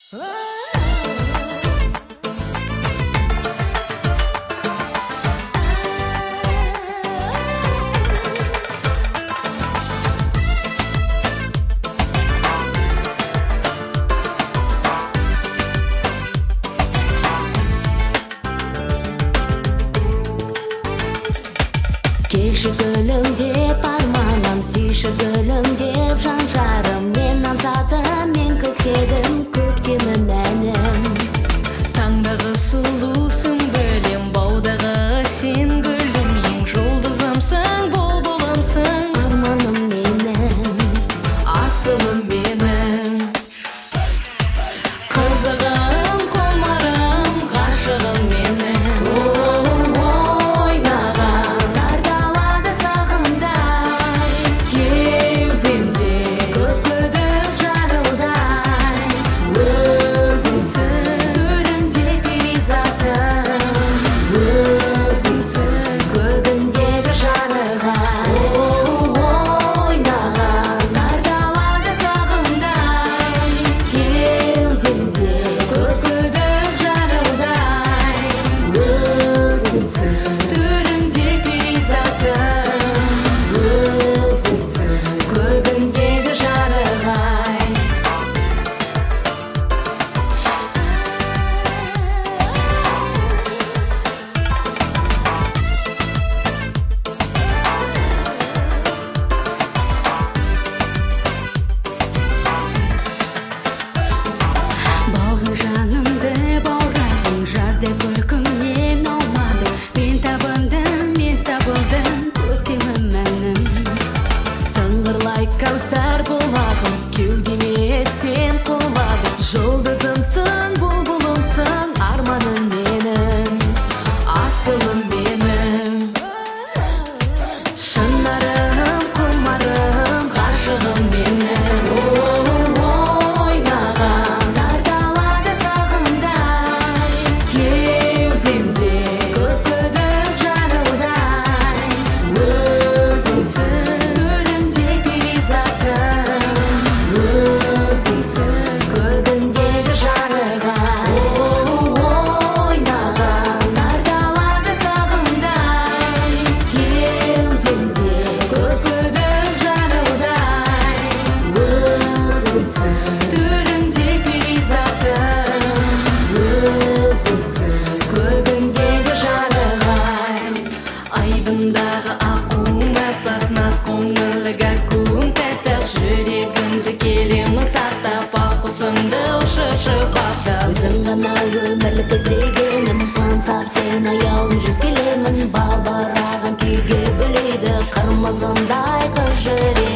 Gülüm деп арманым, сүйші гүлім деп жан жарым. Мен аңсадым, мен көкседім, көктемім мәнім. Таңдағы сұлусың білем, баудағы сен гүлім, ең жұлдызымсың, бұлбұлымсың. Арманым менің, Асылым менің, қызығым, құмарым, ғашығым менің. Кәусар бұлағым, кеудеме сен құлағым. Жұлдызымсың, бұлбұлымсың, арманым менің, асылым менің. Шынарым, құмарым, ғашығым менің. Ойнаған сар далада сағымдай, кеудемде көккүдің жарылдай. Өзіңсің айдындағы аққуым, аппақ наз көңілі гәккуім, тәтті жүрегімді келемін сақтап, ақ құсымды ұшыршы баптап. өзің ғана өмірлік іздегенім, аңсап сен аяулым жүз келемін. Балбыраған күйге бөлейді қырмызындай қыз жүрек.